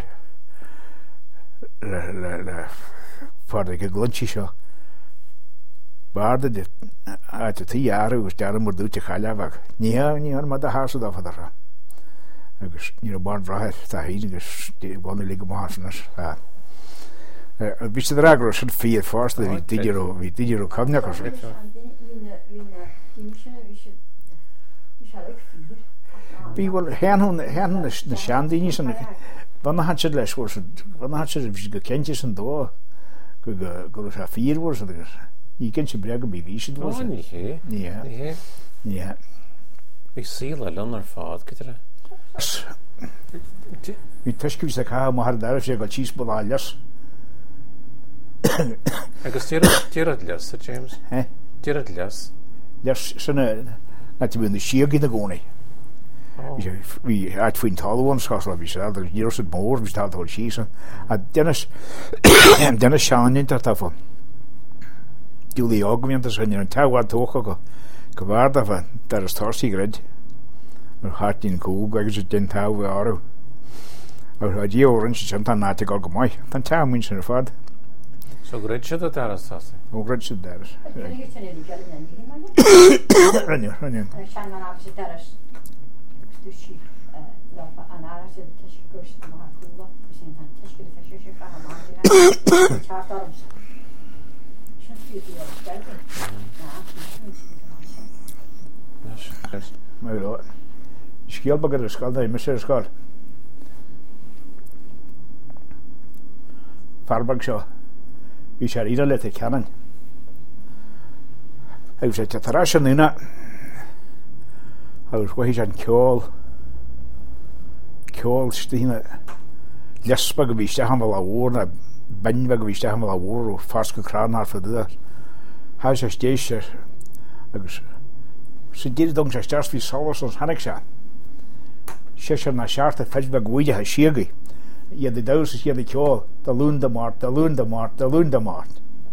le le voor de glunchie show baarde de uit het jaren was daar moet doen te galavak nie nie maar de haas dat daar agus nie baard draait daar hier dus die wonen liggen maasnes ja het wist de ragro should vier first the digital we digital come na kos we will hen hun hen de shandinies en wanneer had je les was wanneer had je gekentjes en door go go go vier was er je kent je breken bij wie het was. Oh, niet hè? Ja. Nee. Ja. Ik zie la lanner vaat, kiter. Je testjes dat gaan maar daar is je gaat cheese balletjes. Ik is hier hier het les, James. Hè? Hier het les. Les zijn net die de schier gaan gaan. Je wie uit vriend hadden ons gas wat we zeiden, hier is het moor, we staan al cheese. En Dennis Dennis Shawn in dat daarvan. dúlaí ágamíonnta san ar an teháil tócha go go bhharda bheith dar is tásaí grid ar hátíín cúg agus den táh áú ar a dí órann sin tá náte go go maiid tá teamhain sin ar fad. So grid siad a dar sása? Ó grid siad dar. Rinne, rinne. Scial bagad ar scail na mis ar scail. Farbag seo bhí sé ire le a ceann. Hah sé tetarrá sin ina agus go hí an ceol ceol stíine lespa go bhíiste hamil a bhór na bainmhe go bhíiste hamil a bhór ó fars go cránár fa dúar. Há sé stéisiir agus sé dír dom sé stars hí solas an hanig se. sé sé na searta feisbe gúide ha siagaí. Iad i daus is iad i ceol da lúnda mát, da lúnda mát, da lúnda mát.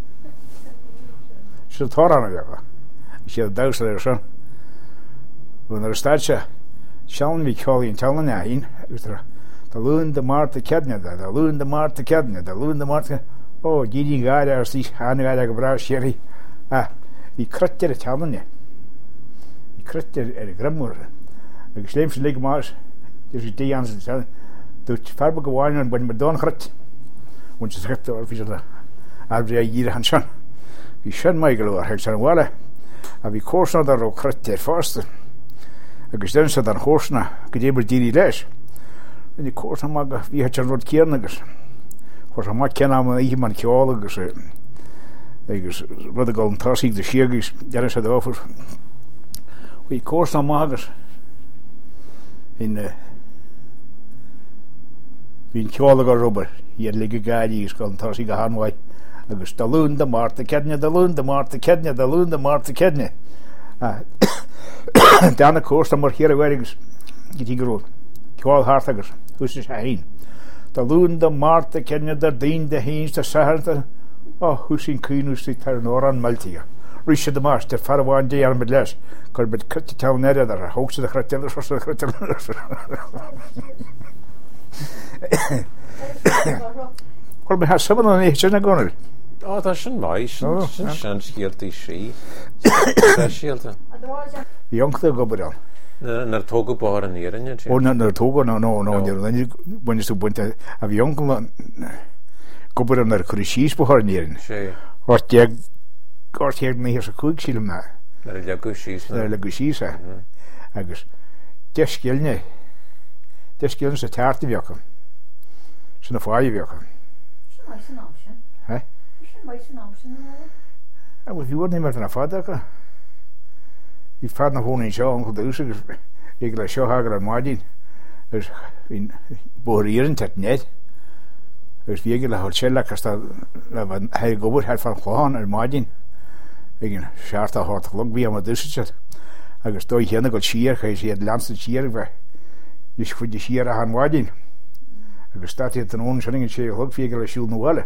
Sé tórana bhecha. Is iad daus ar sin. Bhn ar staid se sean bhí ceolaí an telan aín agus da lúnda mát a cedne da, da lúnda mát a cedne, da lúnda mát a ó, dídí gáide ar sí hána gáide go brá séirí. Ah, hí cryttir a telanne. Hí cryttir ar a grimúr. Agus léim se lig más, dus is die aan zijn. Doet farbe gewoon en ben met don gret. Want je zegt er wie ze daar hier aan zijn. Wie zijn mij geloor, hij zijn wel. En wie koers naar daar ook gret ter vaste. Ik stel ze dan koers na, gedebel die les. En die koers mag wie het je nooit keernigers. Voor ze mag kennen maar iemand keoligers. Ik is wat ik al een tassie de schiergis, daar is het over. Wie koers naar magers. In uh, Bhín ceolagar rubber iad ligge gáidí is gan tá sí go hanmhaid agus da lún de máta cedne da lún de máta cedne da lún de máta cedne Dána cósta mar chéar a bhharigus gití goró ceáil háart agus hús is a hain da lún de máta cedne da daon de hains de saharta ó hús sin cúnús sí tar nóra an maltíga Rúise de más de farháin dé ar mid leis gur bid crytti tá nead ar a hógsa de chreteile sosa chreteile Wel, mae has symud o'n eich yn agonol. O, da sy'n mai, sy'n sy'n sgilt i si. Da sgilt e. Iongth o gobr iawn. Na'r togo bohar yn i'r yna? O, na'r togo, no, no, no. When you went a iongth gobr yn yr cwrysys bohar yn i'r yna. Si. O'r diag, o'r diag na hys o cwg sy'n yma. Na'r lagwysys. Na'r lagwysys, e. Agus, desgilne. Desgilne sy'n tart i fiocam. Sy'n y ffai i fiocam. Sy'n mai sy'n amsyn. He? Sy'n mai sy'n amsyn yn ôl. A wyth i wad ni'n mynd yna ffad ac. I ffad na hwn i'n sio yn chwydwys ag i gyda sio hagar ar madin. Ys fi'n bwr i'r yn tet ned. Ys fi gyda hol siel ac asta hei gobr her fan chwahan ar madin. Egin siart a hort glog fi am a dysysad. Agus doi hyn ag o sier chai si ad lans y sier fe. Ys chwyd i sier a han madin. Agus stati at an ón sinning sé hog fi gyda siúl na wale.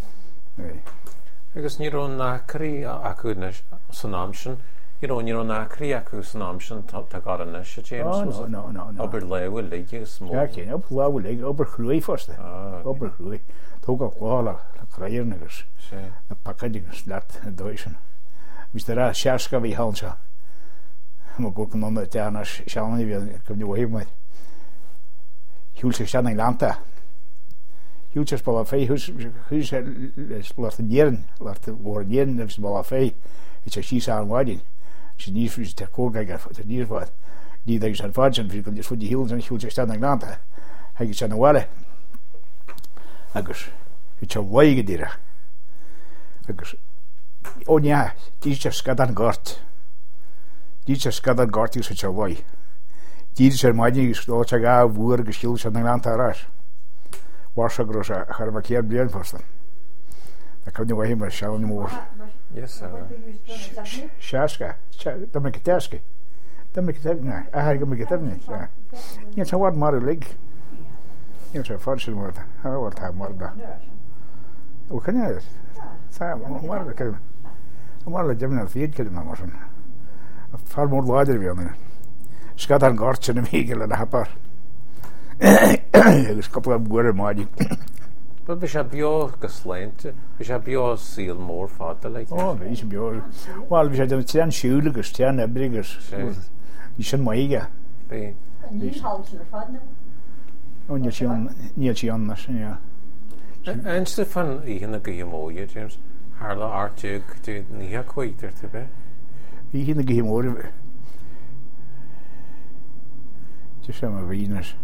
Agus ní rón nácrí acu san amsin, ní rón ní rón nácrí acu san amsin tá gar an nes, James? Oh, no, no, no. Ober lewe leige smó. Ja, cén, ober lewe leige, ober chrúi foste. Ober chrúi. Tóg a chlála, a chrairn agus. Na pakading slat a doisin. Mis der a sérska vi halnsa. Ma gurkan an te anna sjálni vi kom ni wahib mai. Hjúl sig stanna í landa. Hjúltjes bala fei hús hús lart njern, lart war njern nefs bala fei. It's a shisa an wadin. She needs for te kogaga for the near what. Ní dag san fadjan fi kun just for the hills and hjúltjes stanna í landa. Hagi sanna wale. Agus it's a waige dira. Agus o ja, dis just skadan gort. Dis just skadan gort is it's a wai. Dis er maidin is lo chaga wur geskil sanna í landa ras. Warsa grosa harma keer bien forsten. Da kan je wel helemaal schauen moor. Yes, sir. Shaska, da me kitaski. Da me kitavna. Ah, ga me kitavna. Ja. Ja, so wat maar lig. Ja, so farsil moor. Ha, wat ha moor da. O kan je? Sa, moor kan. Mar le deimna féadcil mar sin. Far mór láidir bhíanana. Scad an gáte na mhíige le na hapar. Agus coppla buair máidí. But bhí sé beo go sléinte, bhí sé beo síl mór fáda le. Ó, bhí sé beo. Bháil bhí sé den tean siúla agus tean ebrigus. Bhí sin maige. Bí. Níl háil ar fad na? Ó, níl sí anna sin, ja. Einste fan íhanna go himóide, James, hála artiúg tú níthe chuítar tú be? Íhanna go himóide. Tí sem a bhínas.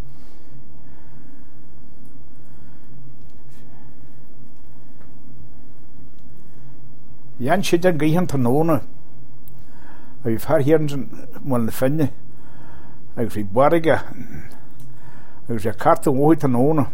Jan siad an gaíhan tá nóna a bhí fear héan mil na finne agus bhí barige agus bhí carta mhóid tá nóna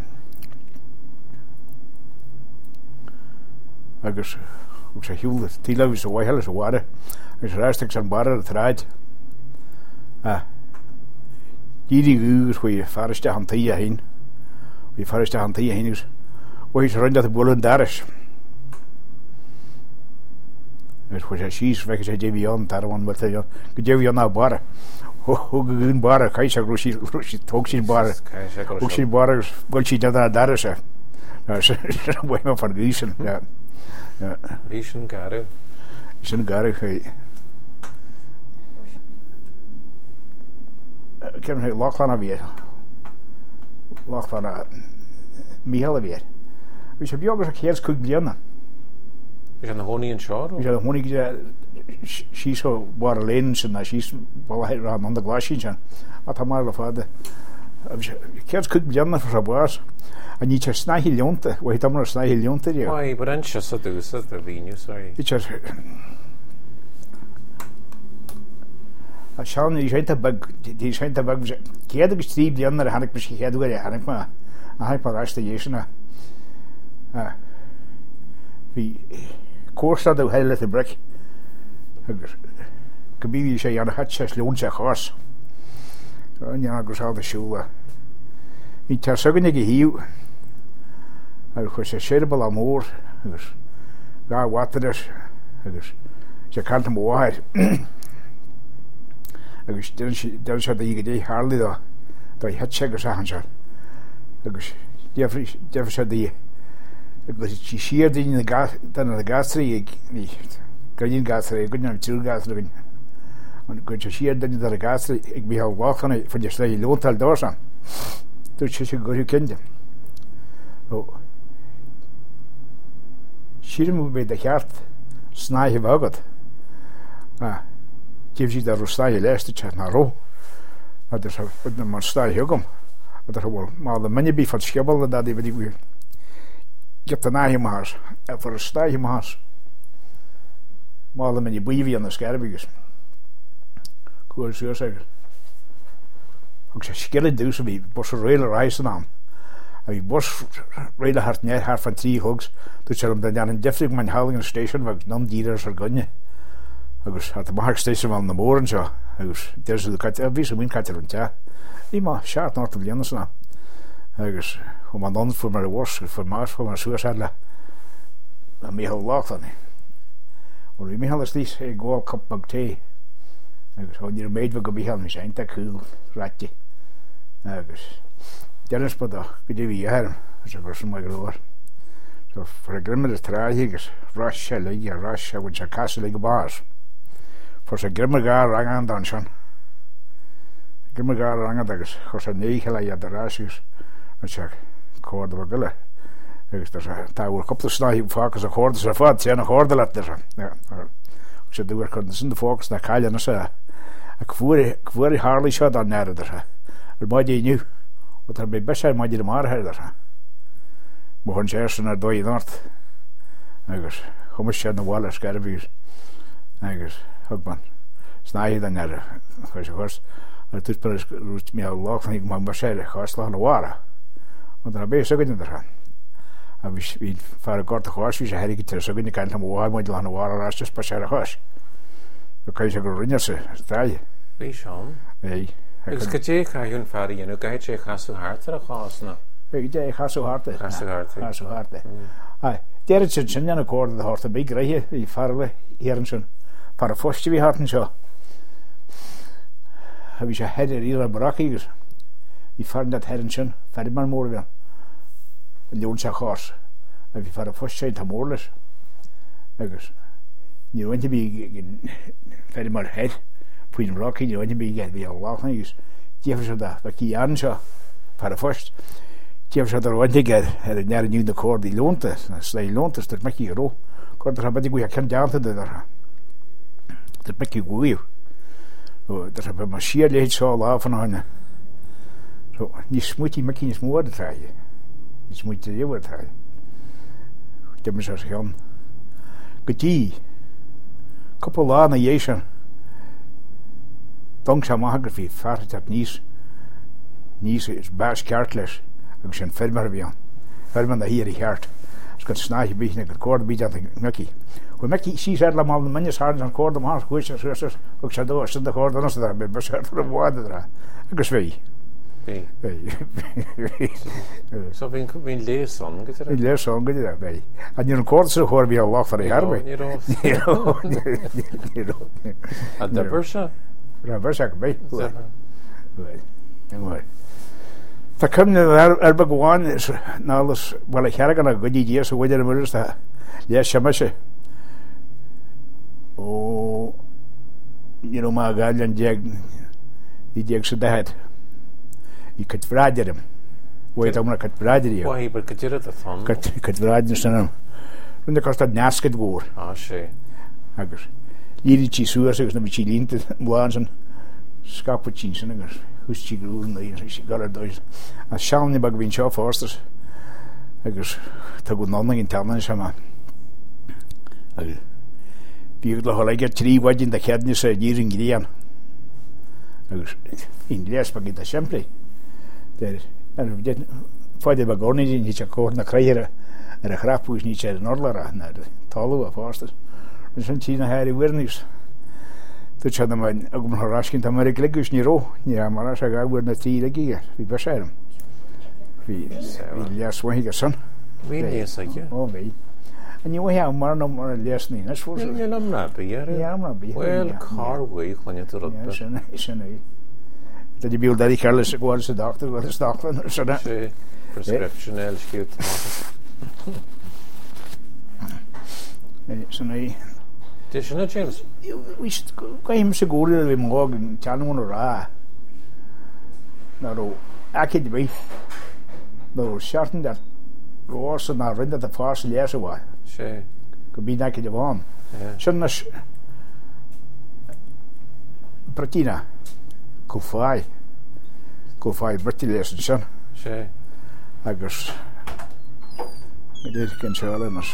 agus ug sé hiúla tíla bhí sa bhaithile sa bhara agus rásteach san bara a tráid a díri gúgus bhí fariste an taí a hain bhí fariste an taí a hain agus bhí sé rinda a búlan daris agus chu sé síos feice sé déhí an tar bhain mar go déhí an ná bara ó go gún bara caiise rúsí tóg sí bara ug sí bara agus bhil sí dead a darise bhfuim fan gísan Bhí sin garú sin garú chu cean láchlan a bhí láchlan a míhall a bhí bhí sé beag a chéas chuig blianana Bhí sé na hónaí an seo? Bhí sé na hónaí síos ó bar a léan sin a síos bhil an an gláisiín sin a tá mar le fáda chéas chuig blianana for sa bás a ní te snaihí leonta bhí tam mar snaihí leonta rí. Wai, but an se sa dúsa a bhíniu, sorry. Í te a seán í sénta bag tí sénta bag céad agus trí blianana a hanig be sí chéadúir a hanig ma a hanig pa ráiste dhéisina bhí cóstad ó heile a brec agus go bíhí sé anna hat sé leonse a chás an agus á a siúla í te sugannig i híú agus chu sé sébal a mór agus gá watadar agus sé canta móhair agus de se a ige dé hálí dá dá het sé gus ahan se agus defa se dí agus tí siar daine na gasraí gaín gasra gunne an túr gasra vin an go siar daine a gasra ag bí bháchanna fan de slé lóntal dásan tú sé sé goú kinde Sírimú bé a cheart snáithe bhagad tíh si a ru stáithe leiste te na ró na mar stáithe hegum a bhil má a minne bí fan skebal a dá bhí bhí get a náhí más a for a stáithe más má a minne buhí an na scerbigus cuair suas agur ag sé skillin dús a bhí bos a réile reisan an a bhí bos réile hart ne haar fan trí hugs tú se am den an defrig man Halligan Station bh non díra ar gunne agus hat a Mark Station an na mórin seo agus de a ví a win caiir an te í má seart ná blianana sanna agus chum an an fu mar a wars fu más fu mar suas le a méhall láchlanni ó bhí méhall slís é gáil cupbag té agus há ní méidh go bhíhall mis einta cúil ráiti agus denas bud go dé bhí airm se gur sem mai goir so for a grimmer is tráhigus rás se le a rás se bhain se casa le go bás for se grimmer gá rang an dan sean grimmer gá rangad agus chus a néhe le a ráisigus an se códa bh goile agus tá bhfuil coppla snáí fágus a chódas a fád sé na chóda le sé dúir chun sin de fógus na caiile na se a cuair hálí seo an nead ar maid éniu ó tar bé be sé maidir martheir ar Mo chun sé san ar dóí náirt agus chumas sé na bháil scerbhíos agus thugman snáiad an ar chu sé chus ar tuspur rút mé láchnaí má mar sé cháslá na bhara an ar bé sugainn ar a bhí far a gáta cháis hí sé heirí tar sugainn caiint am bháil maid le na bhara rastas pa sé a cháis go caiid sé go rinne sa táide Bhí seán é agus go dé chaún farí anú gaiid sé chaú háart ar a chásna Ig dé chasú harte. Chasú harte. Chasú harte. Derrit sin sin an cord the horta big reihe I farle Erin sin far a fosti vi harten seo. Ha vi sé head ira brakigus. Vi farn dat head sin fer mar mór Leon se chás a vi far a fosti ta mórles. Agus ni went to be fer mar head puin rocky ni went to be get vi a lachnigus. Jeff so da ba ki an seo far a fost. Jeff so da went to get had a near new the cord the lonte na slay lonte dat mak I ro. Cord da ba di go kan down to the da. Dat mak I go. O da ba machine le so la van han. So ni smuti mak ni smoor de trai. Ni smuti je word trai. Dem is as gaan. Geti. Couple aan Jason. Danksamography fart dat nies. Nies is baas kartles. Ik zijn verder weer. Verder dan hier in hart. Als ik snaai bij een koord bij dat Mickey. Hoe Mickey zie ze allemaal de mensen hard aan koord om haar goed zo zo. Ik zei door ze de koord dan ze daar bij besert voor de woorden daar. Ik zwei. Nee. Zo ben ik ben leesong geter. Ik leesong geter bij. En je koord zo hoor weer al voor de harbe. En de bursa. Ja, bursa bij. Goed. Mooi. Ta come er bagwan is nalus well I had a good idea so whether the that yeah shamashe oh you know my gallan jag the jag so that you could frager him wait I'm not could frager you why but could you the fun could could frager him when the cost of nasket war ah she agus liri chi suas na chi linte wansen skapuchin agus who's she grew and she got her does a shalny bag vin show forsters agus ta go nonning in town shama agus bigla hola get three wajin the kedni se using grian agus English bag the simple there and we did for the bagoni in his accord na kraire er a grapus ni che norlara na talu of forsters and some china hari wernis Toen hadden we ook een haraskin dat maar klikus niet ro. Ja, maar als ik weer naar die lege, wie bescherm. Wie wie lees wat ik san. Wie lees ik je? Oh, wie. En je wil maar nog maar lees niet. Dat is voor zo. Ja, dan maar bij je. Ja, maar bij. Wel, car way kan je terug. Ja, zo nee, zo nee. Dat je bedoelt dat ik alles ik was de dokter, wat is dokter, zo dat. Sí, prescriptioneel schiet. Nee, zo nee. Det är inte James. Vi ska hem så går det vi morgon tjänar man ra. När då akid vi. Då skärten där. Då så när rända det fars läsa va. Sí. Kan bli näke det van. Sånas Pratina. Kufai. Kufai bertiles sen. Sí. Agus. Det kan köra nas.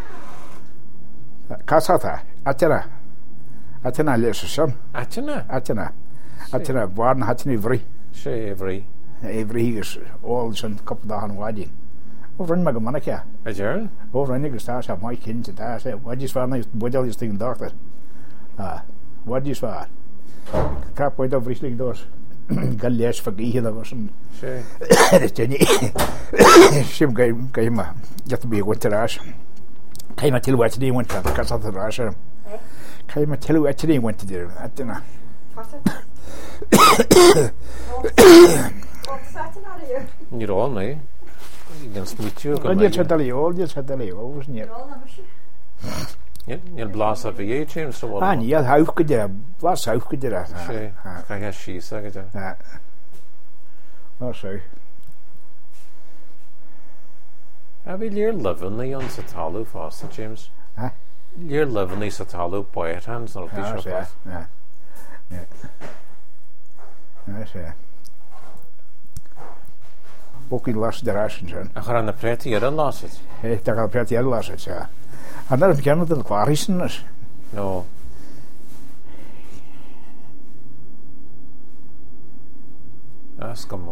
Kasata. Atena. Atena leesson. Atena. Atena. Atena waren hatni vri. Sí, every. Every is all some couple dagen wadin. Over in Magamanaka. Is er? Over in the stars have my kin to that. What is for nice bodel is thing doctor. Ah, what is for? Cap with over sling doors. Galles for gihe that was some. Sí. Jenny. Shim game game. Just be winter ash. Came at what they went to because of the Russia. Came at what they went to do at dinner. What's that out of you? You're all me. You can split you. I just had the old, just had the old, wasn't it? Ja, you'll blast up a year, James. So ah, ja, how could you blast how could you that? Sí, I guess she said it. Ah. Oh, sorry. I mean, you're living the on Satalu fast, James. Huh? You're living the Satalu boy at hands, not yeah, the yeah, yeah, yeah. That's it. Ook in last de rassen zijn. En gaan de pret hier dan last het. Hé, daar gaan pret hier last het, ja. En dan beginnen de kwarissen is. No. Ask him.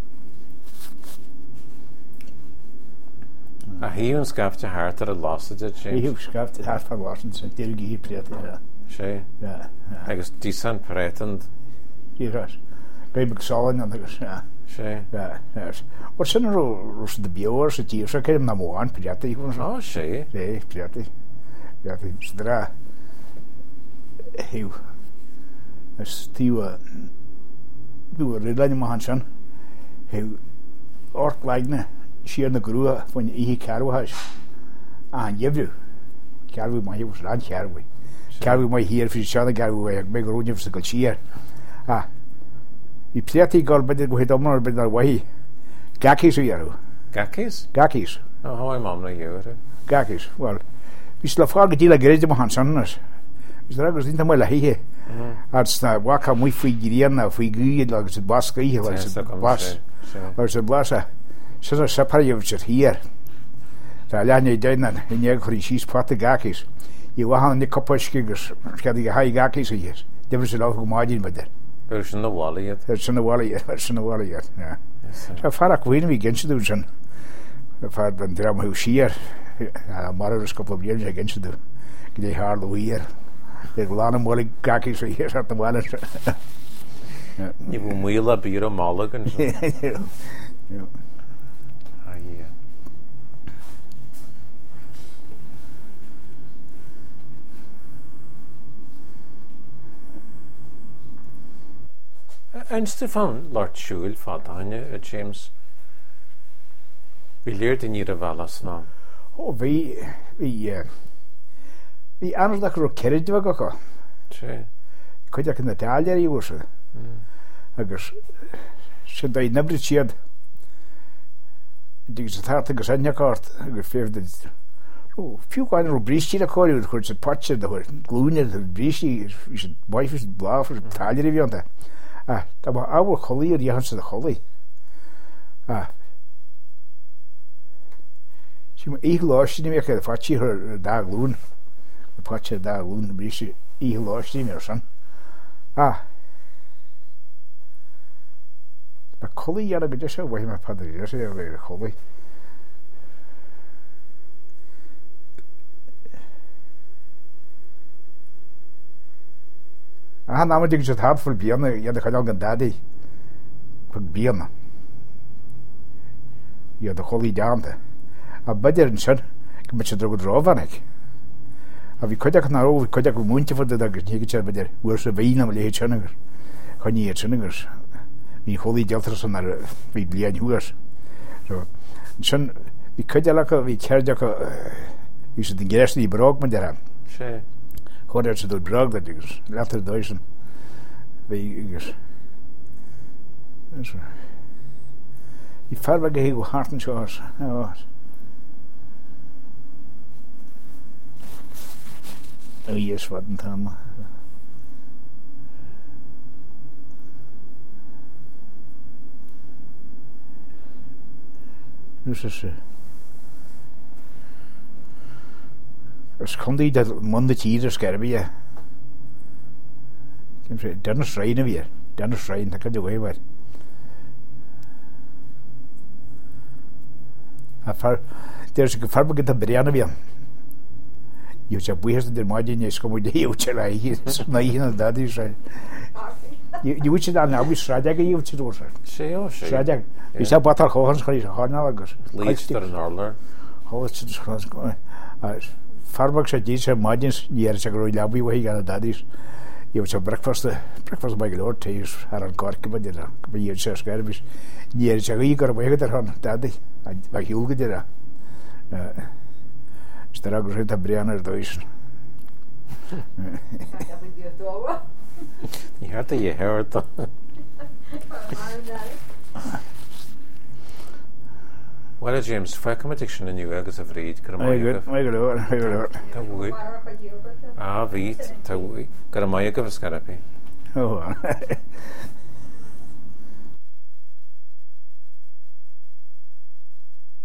A híún scaft hart ar a last it, James. Híún scaft hart ar last it, and dyrgi hí pret, ja. Sí. Ja. Agus decent pretend. Hí ras. Gaib ag solin an agus, ja. sé or sin ro de bior sa tí sa kem na móan priati oh sé sé priati priati stra hiu as tíwa du redlein ma hansan hiu ork lagne siar na grua von i carwa has an jevru carwa ma hiu ran carwa carwa ma hier fi shana carwa me grunje fi gal siar ah i priati gal bedir go het omar bedar wahi gakis u yaru gakis gakis oh hoi mam na yure gakis well bis la frage di la greje ma hansan nas bis la gos dinta mala hihe als na waka muy figirian na figi la gos baska hi la bas was a blasa so sa parjevchet hier da lane denan in je khrisis pate gakis i wa han ni koposhkigers skadi ga hay gakis hier de was la go majin bedir There's no wally yet. There's no wally yet. There's no wally yet. Yeah. So far, I win we against the Dusan. If I had drum who sheer, I married a couple of years against the they hard the year. There's a lot of wally khaki so here at the wallet. You will wheel a beer of Mulligan. Yeah. Ah, yeah. En Stefan Lord Shul fadane James vi leert in ihre valas na oh vi vi vi annars da kro kerrid vaga ka che koja kana taler i was agus should I never cheered dig ze tarte gesanya kart agus fevde oh few kind of brishi da kori with kurz patche da glune da brishi is wife is blau for taler i vionda ah da war our colleague die hanse de collie ah she me e lost ni me ke fachi her da loon the patche da loon brishi e lost ni me son ah the collie ya da gidesha wa me padre ya se the collie ah na me dig just hard for bierne ja da kan gan daddy for bierne ja da collie downte a bedir schon mit se drog drovanek a vi kodak na ro vi kodak munti for da gni ge bedir wer se veina le hechener kan ni hechener vi collie deltra son na vi blian huas so schon vi kodak vi kerdak vi se dingerst di brok med der che Hoor ze door brug dat is later duizend wegens dus die farbe gehego harten shows ja oh yes wat dan dus is As kondi dat monde tider skerbe ja. Kan se dan schreine weer. Dan schreine da kan je way wat. Afar there's a farbe get briana weer. You cha buies de margin is como de eu cha aí. Na ina da di sai. You you which dan na wis raja ge you to so. Sé o sé. Raja. Is a batar khons khari ha na lagas. Leister en Orler. Ho het is khons go. Farbak sa jisa margins year sa groi labi wahi gana dadis you was a breakfast breakfast by lord tees haran kork badira be year sa skarbis year sa gi kar wahi dar han dadi ba hiuge dira stara greta brianer dois Ni hatte je hört Well, James, fue competition in you agus a vryd gyda mai agaf. Mai gylor, mai gylor. Ta wy. A, fyd, ta wy. Gyda mai agaf ysgarapi. O,